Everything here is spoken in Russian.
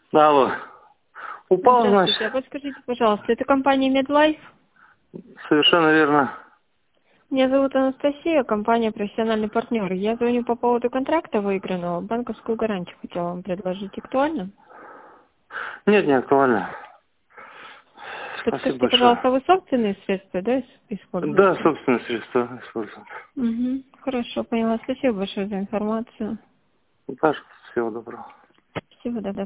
Алло. Упал, Здравствуйте. А значит? подскажите, пожалуйста, это компания MedLife? Совершенно верно. Меня зовут Анастасия, компания «Профессиональный партнер». Я звоню по поводу контракта выигранного. Банковскую гарантию хотела вам предложить. Актуально? Нет, не актуально. Спасибо Подскажите, большое. пожалуйста, вы собственные средства, да, Да, используете? собственное средство использую. Угу. Хорошо, поняла. Спасибо большое за информацию. Пожалуйста, всего доброго. Всего доброго.